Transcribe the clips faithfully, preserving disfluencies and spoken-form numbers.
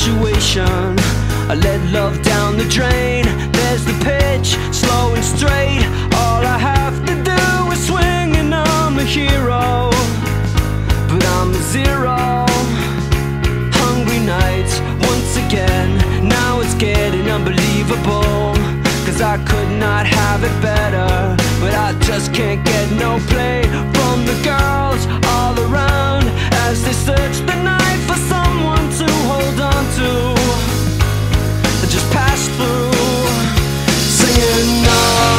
situation. I let love down the drain. There's the pitch, slow and straight. All I have to do is swing and I'm a hero, but I'm a zero. Hungry nights once again. Now it's getting unbelievable, 'cause I could not have it better, but I just can't get no play from the girls all around as they search the night for someone to hold on to. I just pass through singing no.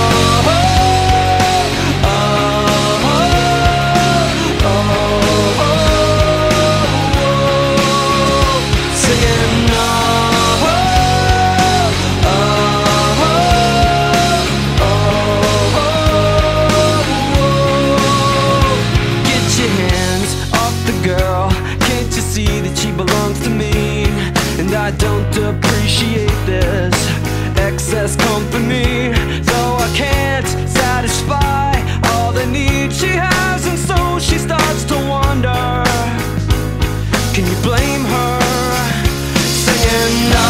I don't appreciate this excess company, so I can't satisfy all the needs she has, and so she starts to wonder. Can you blame her? Singing no.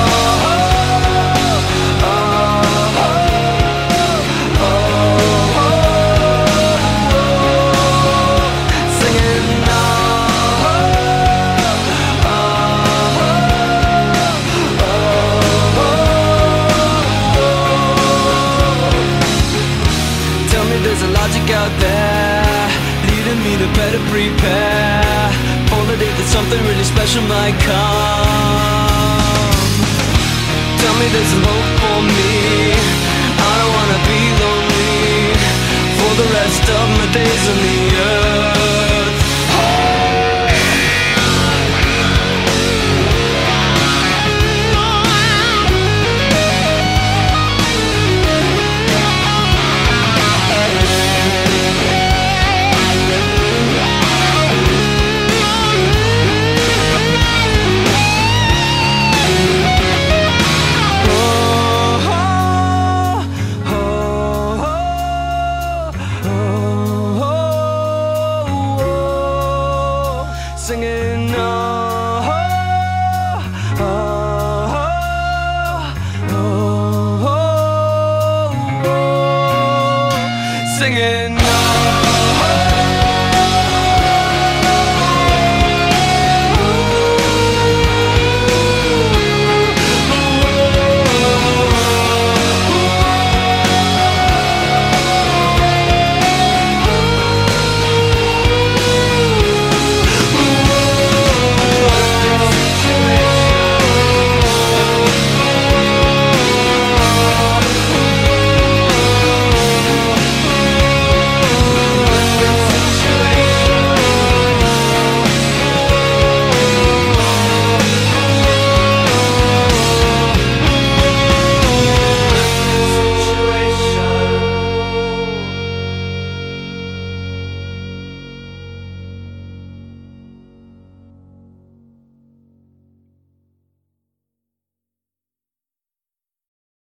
There's a logic out there leading me to better prepare for the day that something really special might come. Tell me there's some hope for me. I don't wanna be lonely for the rest of my days on the earth.